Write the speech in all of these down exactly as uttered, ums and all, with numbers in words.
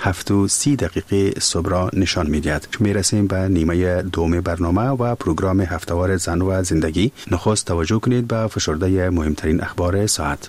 هفت و سی دقیقه صبح را نشان می‌دهد. می‌رسیم به نیمه دوم برنامه و پروگرام هفته‌وار زن و زندگی. نخست توجه کنید به فشرده مهمترین اخبار ساعت.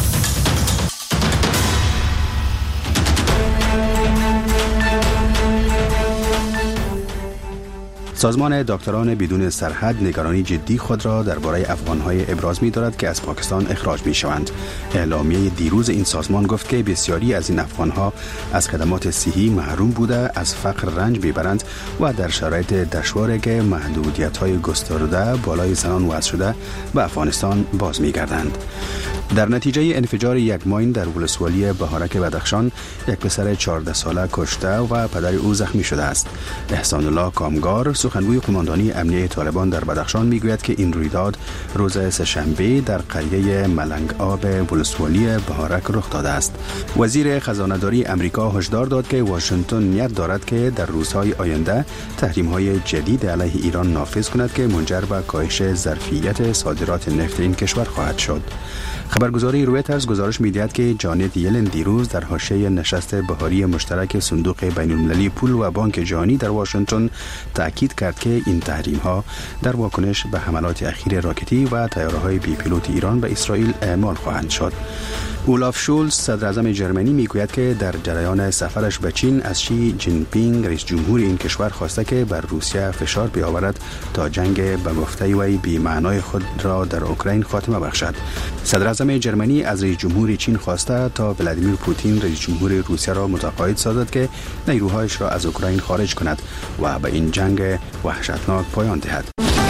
سازمان دکتران بدون سرحد نگرانی جدی خود را درباره افغان‌های ابراز می‌دارد که از پاکستان اخراج می‌شوند. اعلامیه دیروز این سازمان گفت که بسیاری از این افغان‌ها از خدمات صحی محروم بوده، از فقر رنج می‌برند و در شرایط دشواری که محدودیت‌های گسترده بالای زنان وضع شده به افغانستان باز می‌گردند. در نتیجه انفجار یک ماین در ولسوالی بهارک بدخشان، یک پسر چهارده ساله کشته و پدر او زخمی شده است. احسان الله کامگار، سخنگوی قماندانی امنیه طالبان در بدخشان، میگوید که این رویداد روز سه‌شنبه در قریه ملنگ آب ولسوالی بهارک رخ داده است. وزیر خزانه‌داری امریکا هشدار داد که واشنگتن نیت دارد که در روزهای آینده تحریم‌های جدید علیه ایران نافذ کند که منجر به کاهش ظرفیت صادرات نفت این کشور خواهد شد. خبرگزاری رویترز گزارش می‌دهد که جانت یلن دیروز در حاشیه نشست بهاری مشترک صندوق بین‌المللی پول و بانک جهانی در واشنگتن تأکید کرد که این تحریم‌ها در واکنش به حملات اخیر راکتی و طیاره‌های بی پیلوت ایران به اسرائیل اعمال خواهند شد. اولاف شولز، صدر اعظم جرمنی، میگوید که در جریان سفرش به چین از شی جین پینگ رئیس جمهور این کشور خواسته که بر روسیه فشار بیاورد تا جنگ به گفته وی بی معنای خود را در اوکراین خاتمه بخشد. صدر اعظم جرمنی از رئیس جمهور چین خواسته تا ولادیمیر پوتین رئیس جمهور روسیه را متقاعد سازد که نیروهایش را از اوکراین خارج کند و به این جنگ وحشتناک پایان دهد.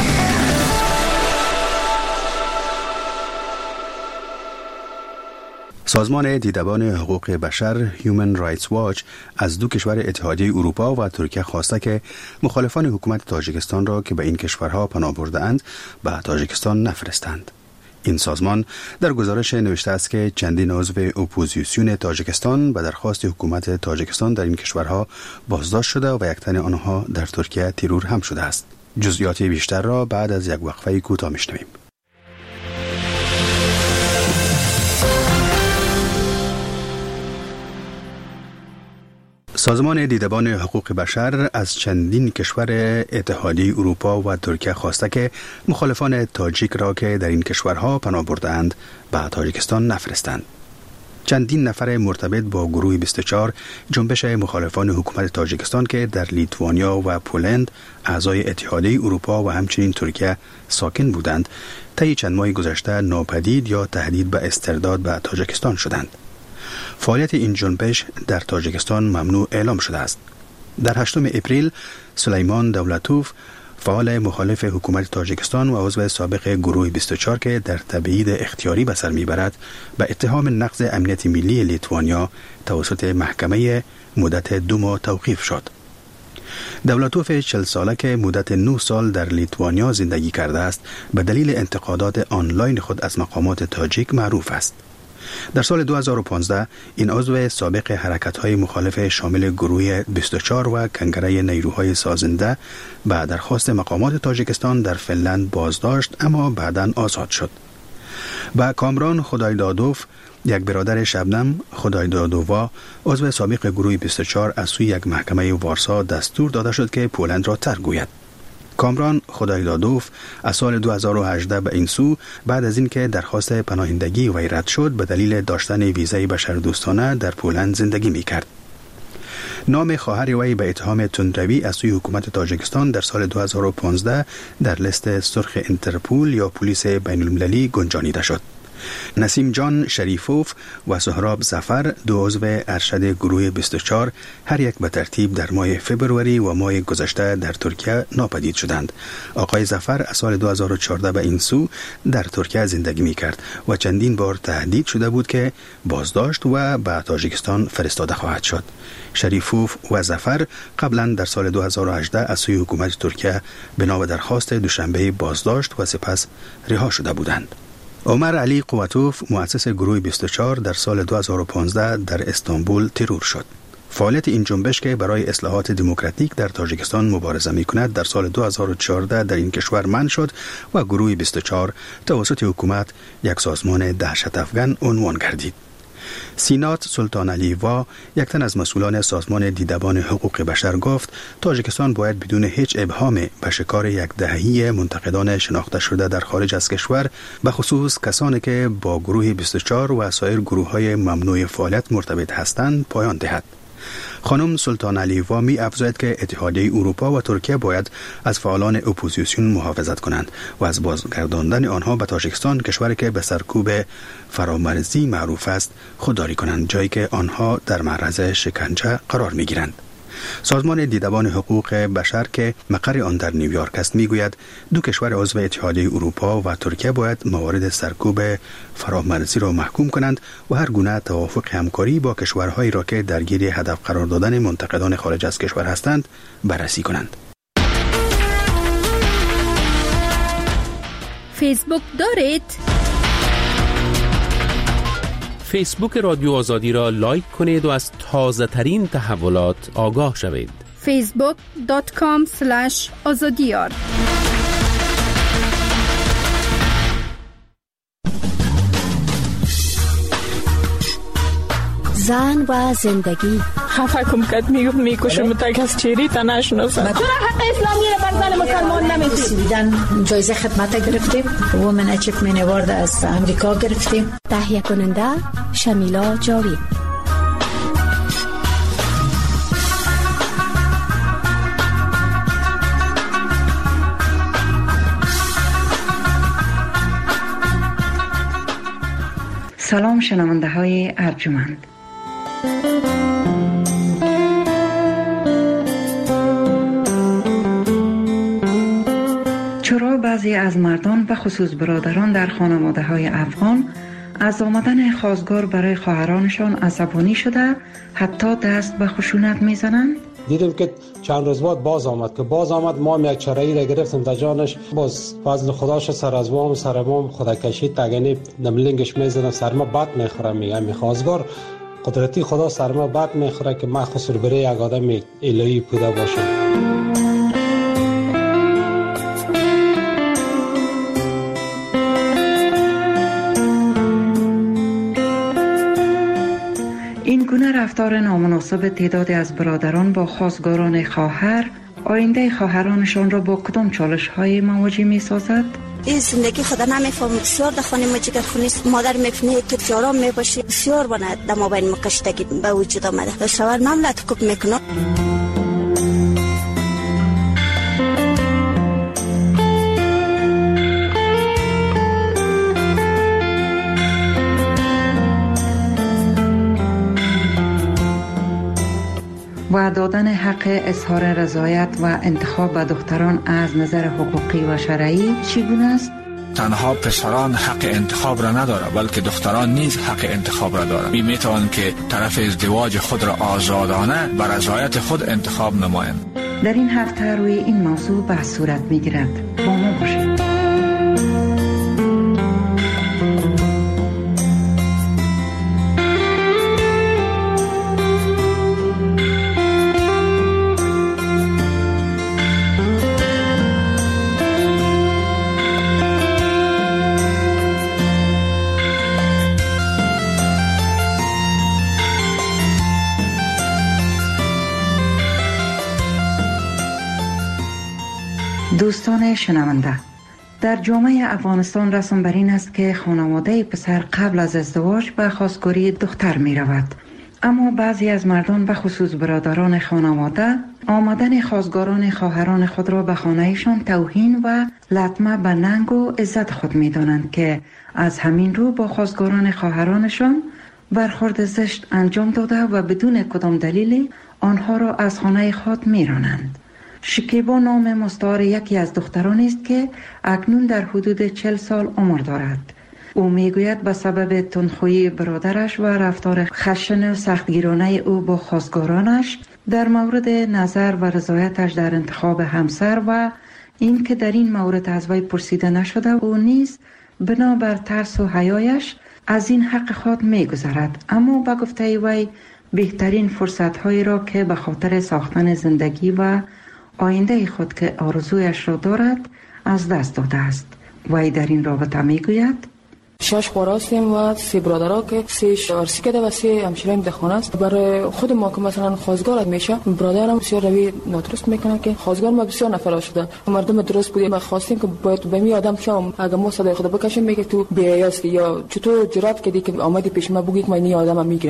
سازمان دیدبان حقوق بشر هیومن رایتس واچ از دو کشور اتحادیه اروپا و ترکیه خواسته که مخالفان حکومت تاجیکستان را که به این کشورها پناه برده اند به تاجیکستان نفرستند. این سازمان در گزارش نوشته است که چندین عضو اپوزیسیون تاجیکستان به درخواست حکومت تاجیکستان در این کشورها بازداشت شده و یک تن آنها در ترکیه ترور هم شده است. جزئیات بیشتر را بعد از یک وقفه کوتاه میشنویم. سازمان دیدبان حقوق بشر از چندین کشور اتحادیه اروپا و ترکیه خواسته که مخالفان تاجیک را که در این کشورها پناه برده‌اند به تاجیکستان نفرستند. چندین نفر مرتبط با گروه بیست و چهار، جنبش مخالفان حکومت تاجیکستان که در لیتوانیا و پولند اعضای اتحادیه اروپا و همچنین ترکیه ساکن بودند، طی چند ماه گذشته ناپدید یا تهدید به استرداد به تاجیکستان شدند. فعالیت این جنبش در تاجیکستان ممنوع اعلام شده است. در هشتم اپریل سلیمان دولتوف، فعال مخالف حکومت تاجیکستان و عضو سابق گروه بیست و چهار که در تبعید اختیاری به سر میبرد، به اتهام نقض امنیت ملی لیتوانیا توسط محکمه مدت دو ماه توقیف شد. دولتوف چهل ساله که مدت نه سال در لیتوانیا زندگی کرده است، به دلیل انتقادات آنلاین خود از مقامات تاجیک معروف است. در سال دو هزار و پانزده این عضو سابق حرکت‌های مخالف شامل گروه بیست و چهار و کنگره نیروهای سازنده به درخواست مقامات تاجیکستان در فنلند بازداشت، اما بعداً آزاد شد. با کامران خدایدادوف، یک برادر شبنم خدایدادووا، عضو سابق گروه بیست و چهار، از سوی یک محکمه وارسا دستور داده شد که پولند را ترک گوید. کامران خدایدادوف از سال دو هزار و هجده به این سو، بعد از اینکه درخواست پناهندگی وی رد شد، به دلیل داشتن ویزای بشردوستانه در پولند زندگی می‌کرد. نام خواهر وی به اتهام تندروی از سوی حکومت تاجیکستان در سال دو هزار و پانزده در لیست سرخ انترپول یا پلیس بین‌المللی گنجانیده شد. نسیم جان شریفوف و سهراب ظفر، دو عضو ارشد گروه بیست و چهار، هر یک به ترتیب در ماه فبروری و ماه گذشته در ترکیه ناپدید شدند. آقای ظفر از سال دو هزار و چهارده به این سو در ترکیه زندگی می کرد و چندین بار تهدید شده بود که بازداشت و به تاجیکستان فرستاده خواهد شد. شریفوف و ظفر قبلا در سال دو هزار و هجده از سوی حکومت ترکیه بنا به درخواست دوشنبه بازداشت و سپس رها شده بودند. عمر علی قوتوف، مؤسس گروه بیست و چهار، در سال دو هزار و پانزده در استانبول ترور شد. فعالیت این جنبش که برای اصلاحات دموکراتیک در تاجیکستان مبارزه می‌کند در سال دو هزار و چهارده در این کشور منع شد و گروه بیست و چهار توسط حکومت یک سازمان دهشت افکن عنوان گردید. سینات سلطان علیوا، یک تن از مسئولان سازمان دیدبان حقوق بشر، گفت تاجیکستان باید بدون هیچ ابهام به شکار یک دهه‌ای منتقدان شناخته شده در خارج از کشور، به خصوص کسانی که با گروه بیست و چهار و سایر گروه‌های ممنوع فعالیت مرتبط هستند پایان دهد. خانم سلطان علیوا می افزاید که اتحادیه اروپا و ترکیه باید از فعالان اپوزیسیون محافظت کنند و از بازگرداندن آنها به تاجیکستان، کشوری که به سرکوب فرامرزی معروف است، خودداری کنند، جایی که آنها در معرض شکنجه قرار می گیرند. سازمان دیدبان حقوق بشر که مقر آن در نیویورک است میگوید دو کشور عضو اتحادیه اروپا و ترکیه باید موارد سرکوب فرامرزی را محکوم کنند و هر گونه توافق همکاری با کشورهایی را که درگیر هدف قرار دادن منتقدان خارج از کشور هستند بررسی کنند. فیسبوک دارید؟ فیسبوک رادیو آزادی را لایک کنید و از تازه ترین تحولات آگاه شوید. فیسبوک دات کام اسلش آزادیار. زن و زندگی. خفه کم کد میگفت میکشم تک از چیری تا نشناسم. چرا حق اسلامی را بر زن مسلمان نمیدید؟ جایزه خدمت گرفتیم. وومن اچیومنت اوارد از امریکا گرفتیم. تهیه کننده شمیلا جاوید. سلام شنونده های ارجمند. چرا بعضی از مردان به خصوص برادران در خانواده های افغان از آمدن خواستگار برای خواهرانشان عصبانی شده حتی دست به خشونت میزنند؟ دیدیم که چند روز بعد باز آمد که باز آمد ما هم یک چرایی را گرفتیم در جانش، باز فضل خداش سر از وام سر وام خدا کشید تگنی نملنگش میزنم سر ما بد میخوره. میگم می خواستگار قدرتی خدا سر ما بد میخوره که من خسر بره یک آدم الهی بوده باشم. این گونه رفتار نامناسب تعدادی از برادران با خواستگاران خواهر آینده خواهرانشان را با کدام چالش های مواجه می سازد؟ این زندگی خدا نمیفهم. بسیار در خانه ما جگر خونیست. مادر میفنه که جارام میباشی بسیار بنا در ما بین مکشتگی به وجود آمده. شوهر مملت کوب میکنه. و دادن حق اظهار رضایت و انتخاب به دختران از نظر حقوقی و شرعی چگونه است؟ تنها پسران حق انتخاب را نداره بلکه دختران نیز حق انتخاب را دارند. می میتوان که طرف ازدواج خود را آزادانه بر رضایت خود انتخاب نمایند. در این هفته روی این موضوع بحث صورت میگیرد. با ما باشید. دوستان شنونده، در جامعه افغانستان رسم بر این است که خانواده پسر قبل از ازدواج به خواستگاری دختر می رود. اما بعضی از مردان به خصوص برادران خانواده آمدن خواستگاران خواهران خود را به خانهشان توهین و لطمه به ننگ و عزت خود می دانند که از همین رو با خواستگاران خواهرانشان برخورد زشت انجام داده و بدون کدام دلیلی آنها را از خانه خود می رانند. شکیبا نام مستعار یکی از دختران است که اکنون در حدود چهل سال عمر دارد. او میگوید به سبب تندخویی برادرش و رفتار خشن و سختگیرانه او با خواستگارانش در مورد نظر و رضایتش در انتخاب همسر و این که در این مورد از وی پرسیده نشده او نیز بنابر ترس و حیایش از این حق خود میگذرد. اما با گفته وی بهترین فرصت‌هایی را که به خاطر ساختن زندگی و آینده خود که آرزویش را دارد از دست داده است. وی در این رابطه می گوید شش خور هستیم و سه برادرها که سه عرسی کرده و سه همشیریم در خانه است. برای خود ما که مثلا خواستگار میشه، برادرم بسیار روی نادرست میکنه که خواستگار ما بسیار نفر شده. مردم درست بودیم ما خواستیم که باید به می آدم شام اگه ما صدای خدا بکشیم میگه تو بی‌حیاسی یا چطور جرأت کردی که آمدی پیش ما بگی که من این آدمو میگیرم.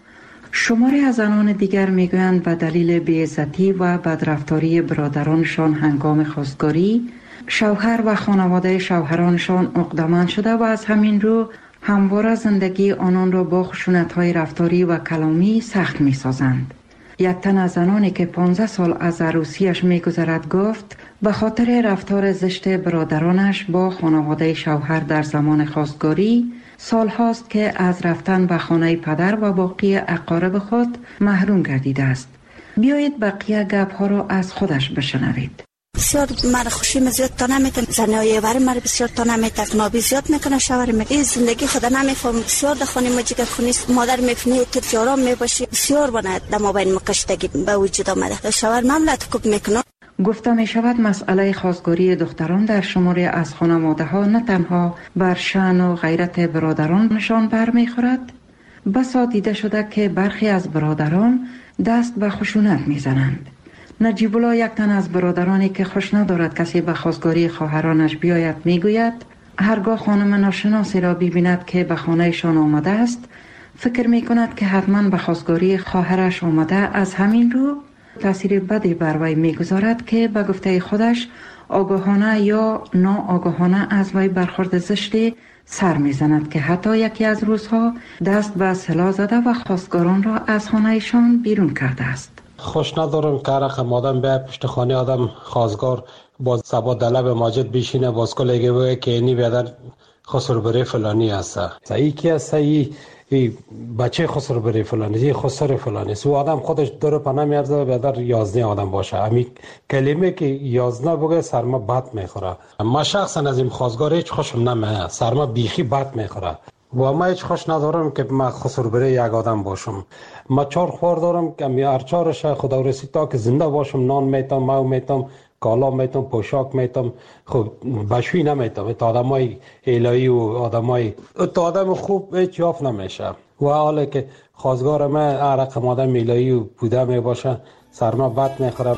شماری از زنان دیگر میگویند به دلیل بی‌عزتی و بدرفتاری برادرانشان هنگام خواستگاری، شوهر و خانواده شوهرانشان عقده‌مند شده و از همین رو همواره زندگی آنان را با خشونت‌های رفتاری و کلامی سخت می‌سازند. یک تن از زنانی که پانزده سال از عروسیش می‌گذرد گفت به خاطر رفتار زشت برادرانش با خانواده شوهر در زمان خواستگاری سال هاست که از رفتن به خانه پدر و باقی اقارب خود محروم گردیده است. بیایید بقیه گپ ها را از خودش بشنوید. بسیار مرا خوشی زیاد تا نمیتونم، زنای ور مرا بسیار تا نمیتونم، نابی زیاد میکنه، شوهر میکنه. این زندگی خدا نمیفهم، بسیار در خانه ما جگر خونی است. مادر میفهمه تو فیارام میباشی، بسیار بنا در ما بین مکشتگی به وجود آمده. شوهر مملت کوب میکنه. گفته می شود مسئله خواستگاری دختران در شماری از خانواده ها نه تنها بر شأن و غیرت برادرانشان بر می خورد، بسا دیده شده که برخی از برادران دست به خشونت می زنند. نجیب الله یک تن از برادرانی که خوش ندارد کسی به خواستگاری خواهرانش بیاید می گوید هرگاه خانم ناشناسی را ببیند که به خانهشان آمده است فکر می کند که حتما به خواستگاری خواهرش آمده، از همین رو تأثیر بدی بر وی میگذارد که به گفته خودش آگاهانه یا ناآگاهانه از وی برخورد زشتی سر میزند که حتی یکی از روزها دست به سلاح زده و خواستگاران را از خانهشان بیرون کرده است. خوش ندارم که رقم آدم به پشت خانه آدم خواستگار باز سبا دلب ماجد بشینه باز کلگه بگه که اینی بیادر خسر بره فلانی هست صحیح کی هست صحیح ای بچه خسر بره فلانی ای خسر فلانی سو آدم خودش دور پناه میارزه بیادر یازده آدم باشه. امی کلمه که یازده بگه سرما بد میخوره. ما شخصا از این خواستگار هیچ خوشم نمیه، سرما بیخی بد میخوره و ما هیچ خوش ندارم که ما خسر بره یک آدم باشم. ما چهار خوار دارم که می هر چهارش خدا رسید تا که زنده باشم نان میتم، مو میتم، کالا میتم، پوشاک میتم، خب بشوی نمیتم. تا آدمای الهی و آدمای تا آدم خوب هیچ یافت نمیشه و حالا که خواستگار ما هر رقم آدم الهی و بوده میباشه سرما بد میخوره.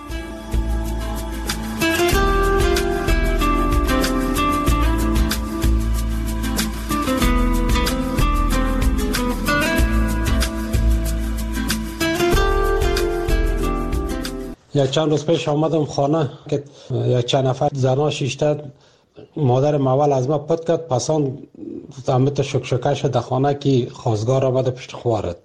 یک چند روز پیش آمدم خانه که یک چند نفر زنا شیشته مادر اول از ما پت کرد پسان همت شکشکش در خانه که خواستگار آمده پشت خوارد.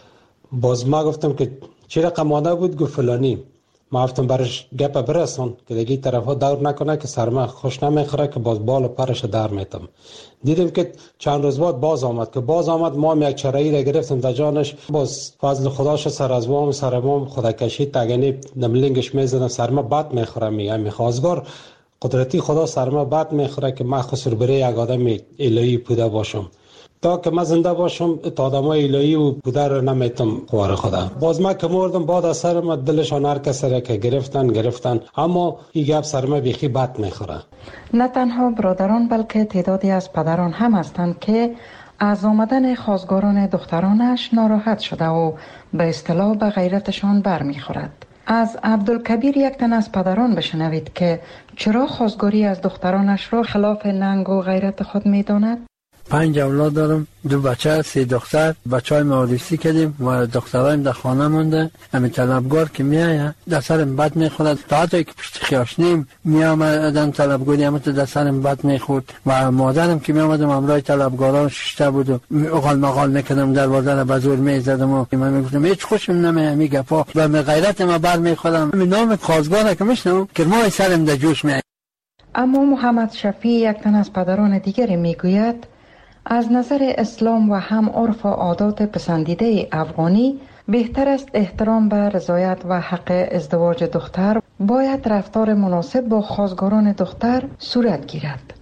باز ما گفتم که چی رقم مادر بود؟ گفت فلانی. ما گفتم برش گپ برسون که دیگه طرف ها دور نکنه که سرما خوش نمیخوره که باز بال و پرش در میتم. دیدم که چند روز بعد باز آمد که باز آمد ما هم یک چرایی را گرفتم در جانش، باز فضل خداش سر از وام سر وام خدا کشید تگنی نملنگش میزدم سرما بد میخوره. میگم می خواستگار قدرتی خدا سرما بد میخوره که من خسر بره یک آدم الهی بوده باشم. تا که من زنده باشم تا آدمای الهی و بوده رو نمیتم خوار خدا. باز من که مردم بعد از سر ما دلشان هر کسی که گرفتن گرفتن، اما این گپ سر ما بیخی بد میخوره. نه تنها برادران بلکه تعدادی از پدران هم هستند که از آمدن خواستگاران دخترانش ناراحت شده و به اصطلاح به غیرتشان برمیخورد. از عبدالکبیر یک تن از پدران بشنوید که چرا خواستگاری از دخترانش را خلاف ننگ و غیرت خود میداند. پنج اولاد دارم، دو بچه، سه دختر. بچه های ما عروسی کردیم و دخترایم در خانه مونده. همین طلبگار که میایه در سرم بد میخورد، تا حتی که پشت خیاشنیم میامدن طلبگاری همه در سرم بد میخورد و مادرم که میامدم همراه طلبگاران ششته بود و اقال مقال میکردم دروازه را به زور میزدم و من میگفتم هیچ خوشم نمیه می گپا و می غیرت ما بر میخورم. نام خواستگار که میشنم که ما سرم در جوش میایه. اما محمد شفیع یک تن از پدران دیگری میگوید از نظر اسلام و هم عرف و عادات پسندیده افغانی بهتر است احترام به رضایت و حق ازدواج دختر باید رفتار مناسب با خواستگاران دختر صورت گیرد.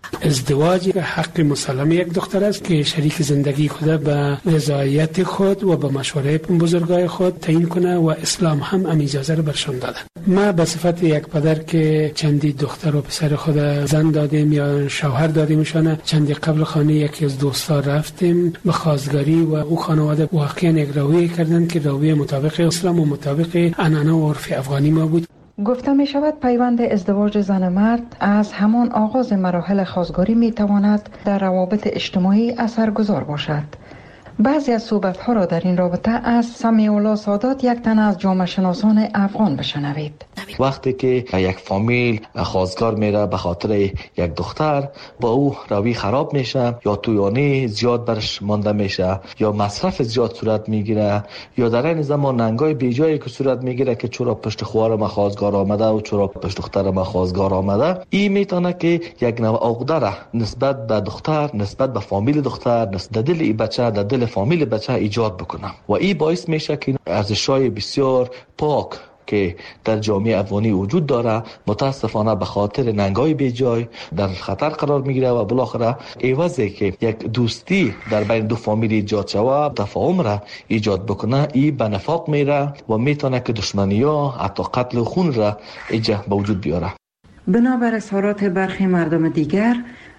ازدواج حق مسلم یک دختر است که شریک زندگی خود به رضایت خود و به مشوره بزرگای خود تعیین کنه و اسلام هم ام اجازه رو برشان داده. ما به صفت یک پدر که چندی دختر و پسر خود زن دادیم یا شوهر دادیمشان، چندی قبل خانه یکی از دوستا رفتیم به خواستگاری و او خانواده واقعا یک رویه کردن که رویه مطابق اسلام و مطابق عنعنه و عرف افغانی ما بود. گفته می شود پیوند ازدواج زن مرد از همان آغاز مراحل خواستگاری می تواند در روابط اجتماعی اثرگذار باشد. بعضی از صحبت‌ها را در این رابطه از سمیع الله سادات، یک تن از جامعه شناسان افغان، بشنوید. وقتی که یک فامیل خواستگار میره به خاطر یک دختر، با او روی خراب میشه یا تویانی زیاد برش مانده میشه یا مصرف زیاد صورت میگیره یا در این زمان ننگای بیجایی که صورت میگیره که چرا پشت خوار ما خواستگار آمده و چرا پشت دختر ما خواستگار آمده، این میتونه که یک نوع عقده نسبت به دختر، نسبت به فامیل دختر، نسبت دل ای بچه، در دل فامیل بچه ایجاد بکنه و این باعث میشه که ارزش‌های بسیار پاک که در جامعه افغانی وجود داره متاسفانه به خاطر ننگای بیجای در خطر قرار میگیره و بالاخره عوضی که یک دوستی در بین دو فامیل ایجاد شود، تفاهم را ایجاد بکنه، این به نفاق میره و میتونه که دشمنی ها حتی قتل و خون را ایجاد به وجود بیاره. بنابر اظهارات برخی مردم دیگر،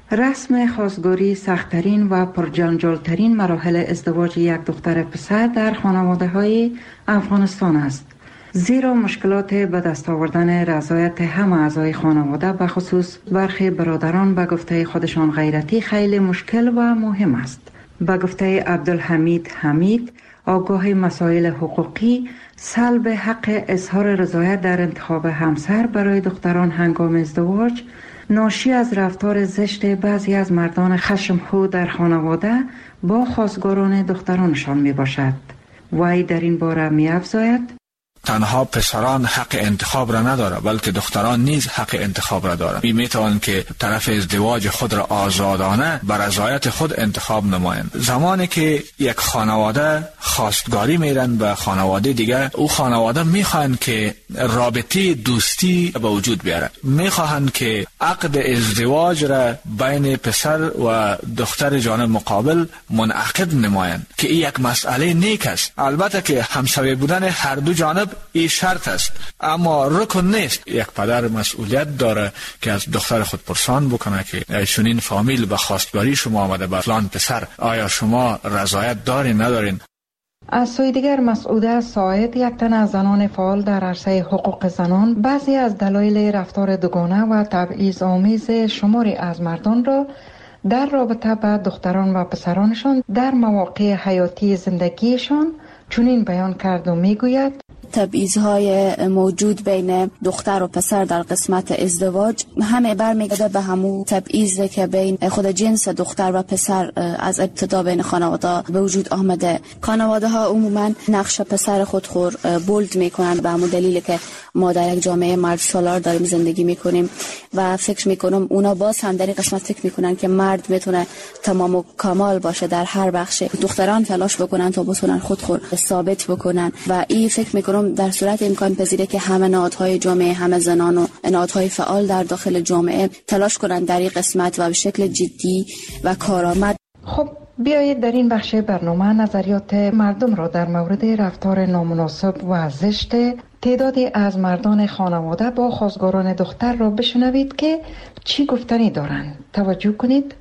رسم خواستگاری سخت‌ترین و پرجنجال‌ترین مراحل ازدواج یک دختر پسر در خانواده‌های افغانستان است. زیرا مشکلات به دست آوردن رضایت همه اعضای خانواده به خصوص برخی برادران به گفته خودشان غیرتی خیلی مشکل و مهم است. به گفته عبدالحمید حمید، آگاه مسائل حقوقی، سلب حق اظهار رضایت در انتخاب همسر برای دختران هنگام ازدواج ناشی از رفتار زشت بعضی از مردان خشمخو در خانواده با خواستگاران دخترانشان می باشد. وی در این باره می افزاید: تنها پسران حق انتخاب را نداره بلکه دختران نیز حق انتخاب را دارند. می میتوان که طرف ازدواج خود را آزادانه بر رضایت خود انتخاب نمایند. زمانی که یک خانواده خواستگاری میرن به خانواده دیگه، او خانواده میخواهند که رابطه دوستی به وجود بیاره، میخواهند که عقد ازدواج را بین پسر و دختر جانب مقابل منعقد نمایند که این یک مسئله نیک است. البته که همسایه بودن هر دو جانب این شرط است، اما رکن نیست. یک پدر مسئولیت داره که از دختر خود پرسان بکنه که چنین فامیل به خواستگاری شما آمده به فلان پسر، آیا شما رضایت دارین ندارین؟ از سوی دیگر مسعوده ساعد، یک تن از زنان فعال در عرصه حقوق زنان، بعضی از دلایل رفتار دوگانه و تبعیض آمیز شماری از مردان را در رابطه با دختران و پسرانشان در مواقع حیاتی زندگیشان چنین بیان کرد و میگوید: تبعیض‌های موجود بین دختر و پسر در قسمت ازدواج همه برمیگرده به همون تبعیضی که بین خود جنس دختر و پسر از ابتدا بین خانواده به وجود آمده. خانواده ها عموما نقش پسر خود خور بولد میکنن به همون دلیل که ما در یک جامعه مرد سالار داریم زندگی میکنیم و فکر میکنم اونا باز هم در این قسمت فکر میکنن که مرد میتونه تمام و کمال باشه در هر بخش، دختران تلاش بکنن تا بتونن خود خور ثابت بکنن و این فکر میکنم در صورت امکان پذیره که همه نهادهای جامعه، همه زنان و نهادهای فعال در داخل جامعه تلاش کنند در این قسمت و به شکل جدی و کارآمد. خب بیایید در این بخش برنامه نظریات مردم را در مورد رفتار نامناسب و زشت تعدادی از مردان خانواده با خواستگاران دختر را بشنوید که چی گفتنی دارند. توجه کنید.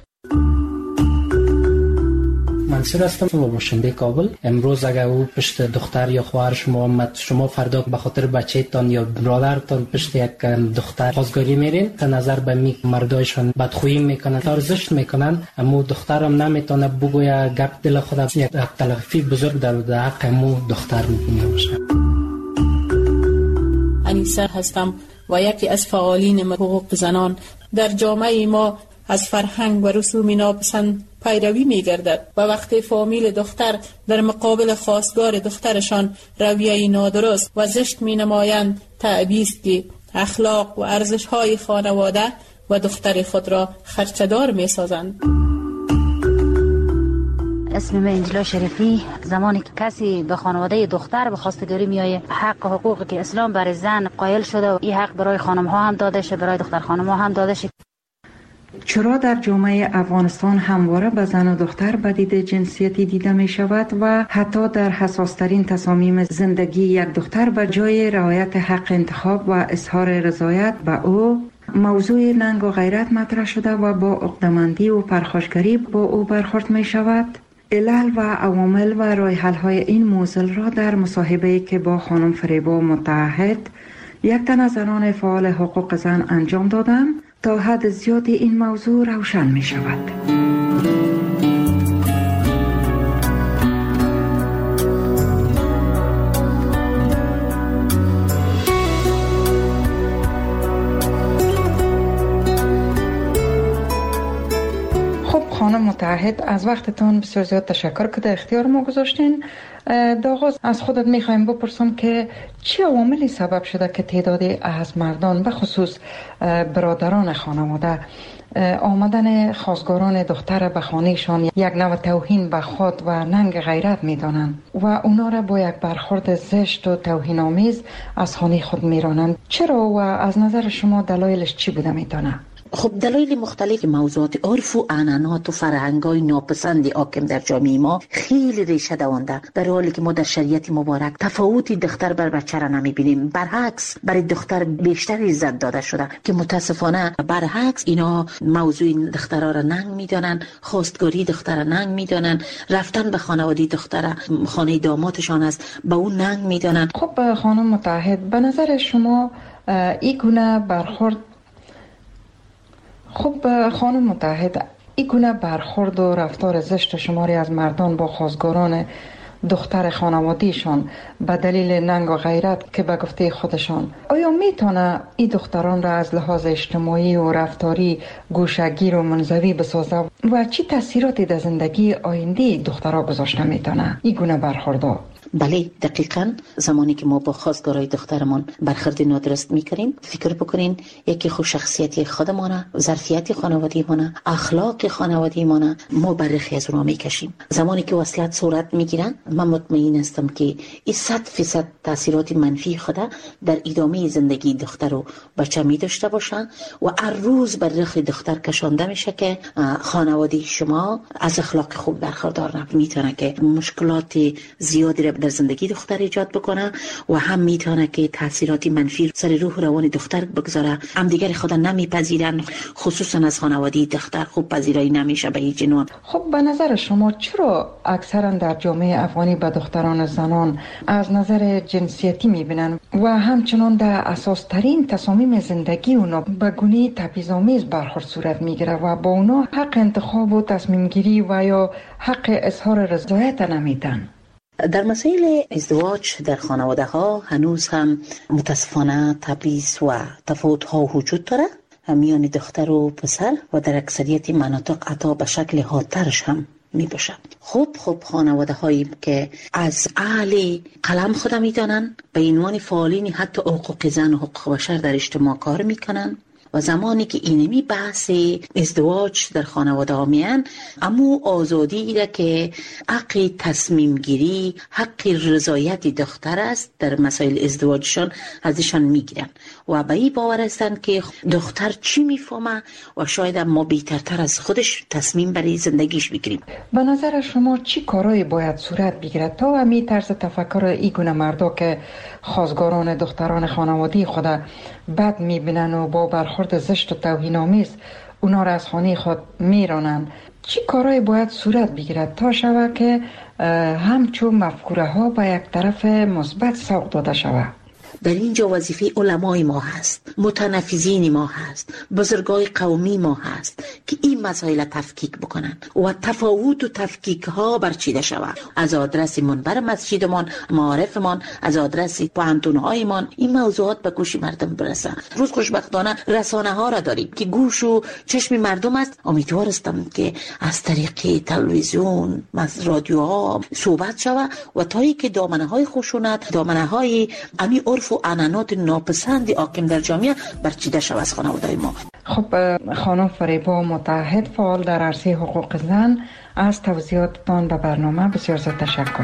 منصور هستم و باشنده کابل. امروز اگر او پشت دختر یا خواهر شما آمد، شما فردا به خاطر بچه‌تان یا برادرتان پشت یک دختر خواستگاری میرین، تا نظر به می مردایشان بدخویی میکنن، تارزشت میکنن، اما دخترم نمیتونه بگویه گپ دل خود، یک تلافی بزرگ در حق مو دختر میشه. انیسه هستم و یکی از فعالین حقوق زنان. در جامعه ما از فرهنگ و رسوم ناپسند پیروی می گردد و وقتی فامیل دختر در مقابل خواستگار دخترشان رویه نادرست و زشت می نمایند، تعبیض که اخلاق و ارزش های خانواده و دختر خود را خرچدار می سازند. اسم من انجلا شریفی. زمانی که کسی به خانواده دختر به خواستگاری میایه، حق و حقوقی که اسلام برای زن قائل شده و این حق برای خانم ها هم داده شه، برای دختر خانم ها هم داده شه. چرا در جامعه افغانستان همواره به زن و دختر بدید جنسیتی دیده می شود و حتی در حساسترین تصامیم زندگی یک دختر به جای رعایت حق انتخاب و اظهار رضایت به او موضوع ننگ و غیرت مطرح شده و با عقده‌مندی و پرخاشگری با او برخورد می شود؟ علل و عوامل و راه حل های این موضوع را در مصاحبه‌ای که با خانم فریبا متحد یک تن از زنان فعال حقوق زن انجام دادم تا حد زیادی این موضوع روشن می شود. خانم متحد، از وقتتان بسیار زیاد تشکر که در اختیار ما گذاشتین. در آغاز از خودت میخوایم بپرسم که چه عواملی سبب شده که تعدادی از مردان به خصوص برادران خانواده آمدن خواستگاران دختر به خانهشان یک نوع توهین به خود و ننگ غیرت میدانند و اونا را با یک برخورد زشت و توهین آمیز از خانه خود میرانند؟ چرا و از نظر شما دلایلش چی بوده میتونه؟ خب دلایل مختلف موضوعات عرف و عنعنات و فرهنگ‌های ناپسند حاکم در جامعه ما خیلی ریشه دوانده، در حالی که ما در شریعت مبارک تفاوتی دختر بر بچه را نمی‌بینیم. برعکس برای دختر بیشتر عزت داده شده که متاسفانه برعکس اینا موضوع دخترها را ننگ می‌دانن، خواستگاری دختر را ننگ می‌دانن، رفتن به خانواده دختر خانه دامادشان است به اون ننگ می‌دانن. خب خانم متحد، به نظر شما این گونه برخورد خب خانم متحد این گونه برخورد و رفتار زشت شماری از مردان با خواستگاران دختر خانوادهشان به دلیل ننگ و غیرت که به گفته خودشان، آیا میتونه این دختران را از لحاظ اجتماعی و رفتاری گوشه‌گیر و منزوی بسازه و چی تاثیراتی در زندگی آینده دخترها گذاشته میتونه این گونه برخوردها؟ بله دقیقاً زمانی که ما با خواستگارای دخترمان برخورد نادرست میکنیم، فکر بکنین یکی خود شخصیت خودمانه، ظرفیت خانوادگیمانه، اخلاق خانوادگیمانه ما برخی از اونها میکشیم. زمانی که وصلت صورت میگیرن من مطمئن هستم که این صد فیصد تاثیرات منفی خود در ادامه زندگی دختر و بچه می داشته باشن و هر روز بر رخ دختر کشانده میشه که خانواده شما از اخلاق خوب برخوردار نبود، میتونه که مشکلات زیادی در زندگی دختر ایجاد بکنه و هم میتونه که تاثیرات منفی سر روح روان دختر بگذاره. هم دیگر خود نمیپذیرن، خصوصا از خانواده دختر خوب پذیرایی نمیشه به هیچ نوع. خب به نظر شما چرا اکثرا در جامعه افغانی به دختران زنان از نظر جنسیتی میبینن و همچنان در اساس ترین تصامیم زندگی اونا به گونه تبعیض‌آمیز برخورد صورت میگیره و با اونا حق انتخاب و تصمیم گیری و یا حق اظهار رضایت نمیدن؟ در مسائل ازدواج در خانواده ها هنوز هم متاسفانه تبعیض و تفاوت ها وجود داره میان دختر و پسر و در اکثریت مناطق حتی به شکل حادترش هم می باشه. خوب خوب خانواده هایی که از اهل قلم خود می دانن به عنوان فعالین حتی حقوق زن و حقوق بشر در اجتماع کار می کنن و زمانی که اینمی بحث ازدواج در خانواده ها میان، اما آزادی ایره که حق تصمیم گیری، حق رضایت دختر است در مسائل ازدواجشان ازشان میگیرن و به این باور هستند که دختر چی میفهمه و شاید ما بیترتر از خودش تصمیم برای زندگیش بگیریم. به نظر شما چی کارایی باید صورت بگیرد تا همین طرز تفکر این گونه مردا که خواستگاران دختران خانوادی خود بد میبینن و با برخورد زشت و توهین‌آمیز اونا را از خانه خود میرانن، چی کارایی باید صورت بگیرد تا شود که همچون مفکوره ها به یک طرف مثبت سوق داده شود؟ در اینجا وظیفه علمای ما هست، متنفذین ما هست، بزرگای قومی ما هست که این مسائل تفکیک بکنن و تفاوت و تفکیک ها برچیده شود. از آدرس منبر مسجدمان، معارفمان، از آدرس پوهنتون هایمان این موضوعات به گوش مردم برسه. روز خوشبختانه رسانه ها را داریم که گوش و چشم مردم است. امیدوار هستم که از طریق تلویزیون، رادیو ها صحبت شود و تایی که دامنه های خشونت، دامنه های امی عرف و عنعنات ناپسند حاکم در جامعه برچیده شود از خانواده ما. خب خانم فریبا متحد، فعال در عرصه حقوق زن، از توضیحاتتان به برنامه بسیار زیاد تشکر.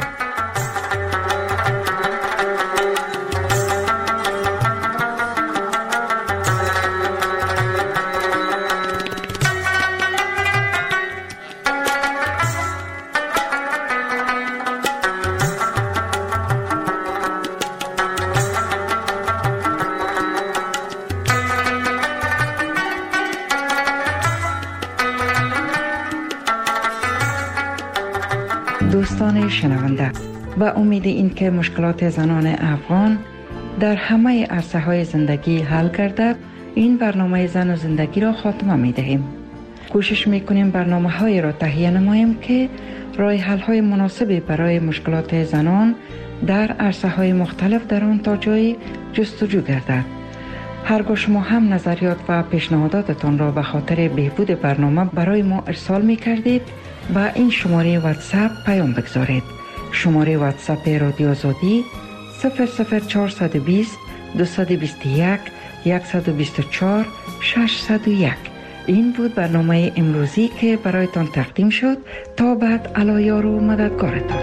شنونده، و امید این که مشکلات زنان افغان در همه عرصه های زندگی حل گردد، این برنامه زن و زندگی را خاتمه می دهیم. کوشش می کنیم برنامه های را تهیه نماییم که راه حل های مناسبی برای مشکلات زنان در عرصه های مختلف در آن تا جای جستجو گردد. هرگاه شما هم نظریات و پیشنهاداتتان را به خاطر بهبود برنامه برای ما ارسال می کردید، با این شماره واتساپ پیام بگذارید. شماره واتساپ رادیو آزادی صفر صفر چهارصد و بیست دویست و بیست و یک صد و بیست و چهار ششصد و یک. این بود برنامه امروزی که برایتان تقدیم شد. تا بعد، الا یار و مددگارتان.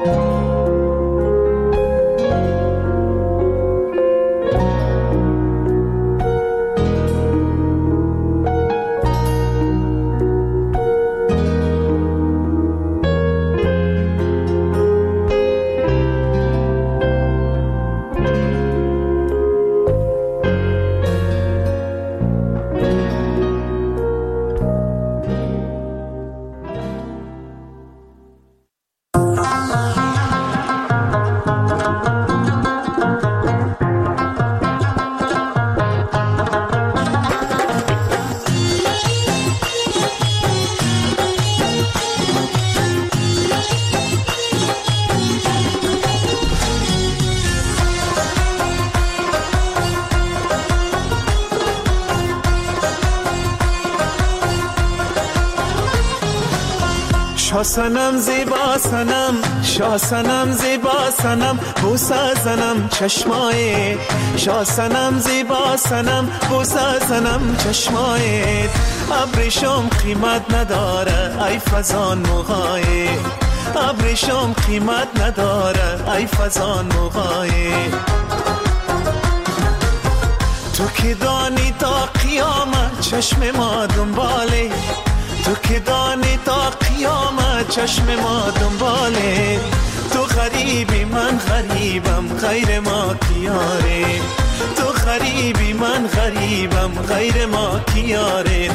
سنم زیبا سنم، شا سنم زیبا سنم، بوسه زنم چشمایت. شا سنم زیبا سنم، بوسه زنم چشمایت. ابریشم قیمت نداره ای فزان موهایت. ابریشم قیمت نداره ای فزان موهایت. تو که دانی تا قیامت چشم ما دنباله. تو که دانی تا قیامت چشم ما دنباله. تو غریبی من غریبم غیر ما کیاره. تو غریبی من غریبم غیر ما کیاره.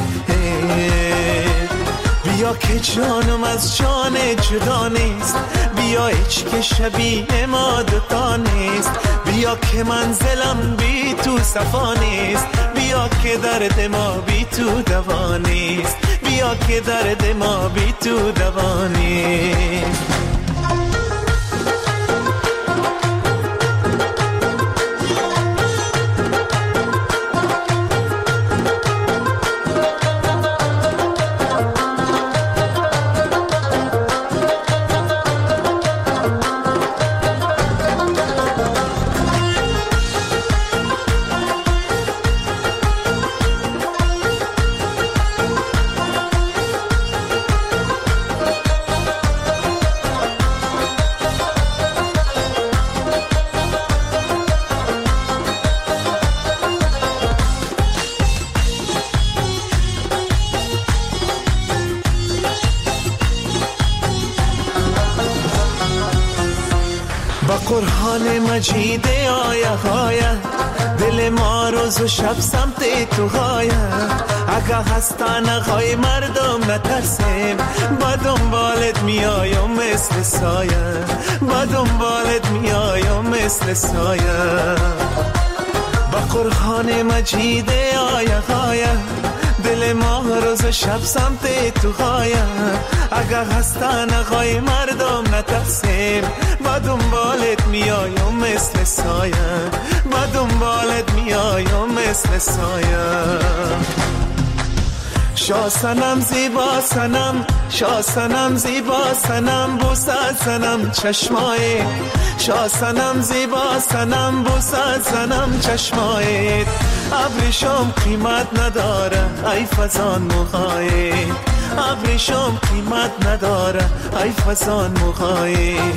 بیا که جانم از جان جدا نیست. بیا هیچ که شبیه ما دوتا نیست. بیا که منزلم بی تو صفا نیست. بیا که درد ما بی تو دوا نیست. بیا که درد ما بی تو دوا نیست. قرآن مجید آیه های دل ما روز و شب سمت تو های. اگه هستن اقای مردم نترسیم، با دنبالت میایم مثل سایه. با دنبالت میایم مثل سایه. با قرآن مجید آیه های دل ما روز و شب سمت تو های. اگه هستن اقای مردم نترسیم، با دنبالت میایم مثل سایه. با دنبالت میایم مثل سایه. شا سنم زیبا سنم، شا سنم زیبا سنم، بوسه زنم چشمایت. شا سنم زیبا سنم، بوسه زنم چشمایت. ابریشم قیمت نداره ای فزان موهایت. ابریشم قیمت نداره ای فزان موهایت.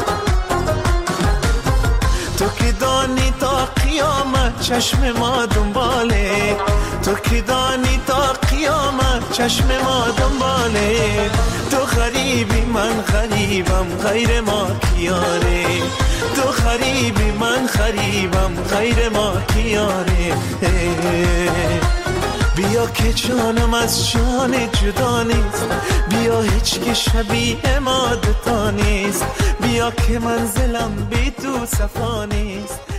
تو که دانی تا قیامت چشم ما دنباله. تو که دانی تا قیامت چشم ما دنباله. تو غریبی من غریبم غیر ما کیاره. تو غریبی من غریبم غیر ما کیاره. بیا که جانم از جان جدا نیست، بیا هیچ که شبیه ما دوتا نیست، بیا که منزلم بی تو صفا نیست.